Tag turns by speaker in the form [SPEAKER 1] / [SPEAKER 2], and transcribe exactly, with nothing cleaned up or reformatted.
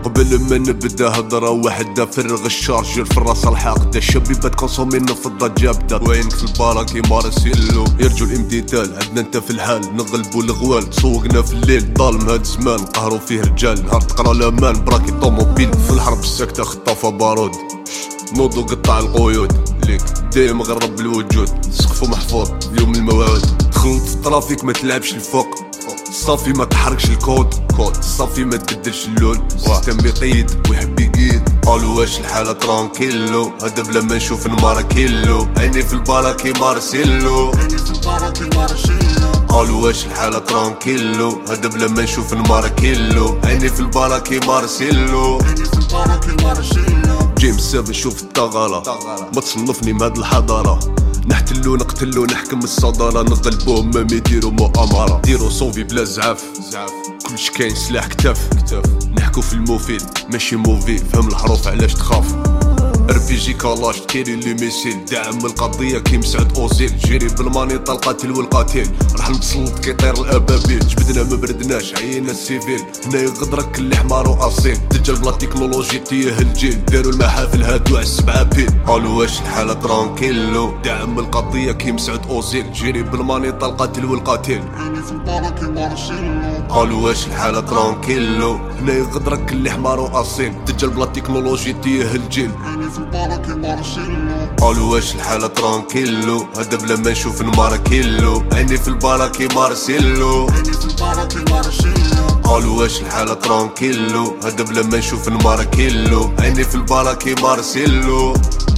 [SPEAKER 1] قبل ما نبدا هضره واحده فرغ الشارجر في الراس الحاقده الشبيبات كونسومي نفضه جابده وين في البارا كيما راسيلو يرجو الامتثال عندنا انت في الحال نغلبوا الغوال سوقنا في الليل ظالم هاد الزمان قهروا فيه رجال نهار تقرا الامان براكي طوموبيل في الحرب الساكته خطافه بارود نوضو قطع القيود ليك دايم غرب الوجود سقفو محفوظ اليوم الموعود دخلت في الترافيك ما تلعبش الفوق صافي ما تحركش الكود كود صافي ما تبدلش اللون سيستم يقيد ويحب يقيد قالوا واش الحالة ترانكيلو هذا بلا ما نشوف نمارا كيلو عيني في البارا كيما راسيلو عيني في البارا كيما راسيلو قالوا واش الحالة ترانكيلو هذا بلا ما نشوف نمارا كيلو عيني في البارا كيما راسيلو عيني في البارا كيما راسيلو جيمس سابن شوف الطغالة ما تصنفني بهاد الحضارة نحتلو نقتلو نحكم الصدارة نغلبوهم ما يديرو مؤامرة ديرو صوفي بلا زعاف كلش كاين سلاح كتاف نحكو في المفيد ماشي موفي فهم الحروف علاش تخاف اربيجي كالاش كيري لي ميسيل دعم القضيه كي مسعد اوزيل جيري بالمانيطه القاتل والقاتل راح نتسلط كيطير الابابيل جبدنا ما بردناش عينا السيفيل هنا يغدرك كل حمار واصيل دجال بلا تكنولوجي تيه الجيل داروا المحافل هادو على السبعه بيل قالوا واش الحاله ترانكيلو دعم القضيه كي مسعد اوزيل جيري بالمانيطه القاتل والقاتل قالوا واش الحاله ترانكيلو هنا يغدرك كل حمار واصيل دجال بلا تكنولوجي تيه الجيل قالوا واش الحالة ترانكيلو هذا بلا ما نشوف نمارا كيلو عيني في البارا كيما راسيلو قالوا واش الحالة ترانكيلو هذا بلا ما نشوف نمارا كيلو عيني في البارا كيما راسيلو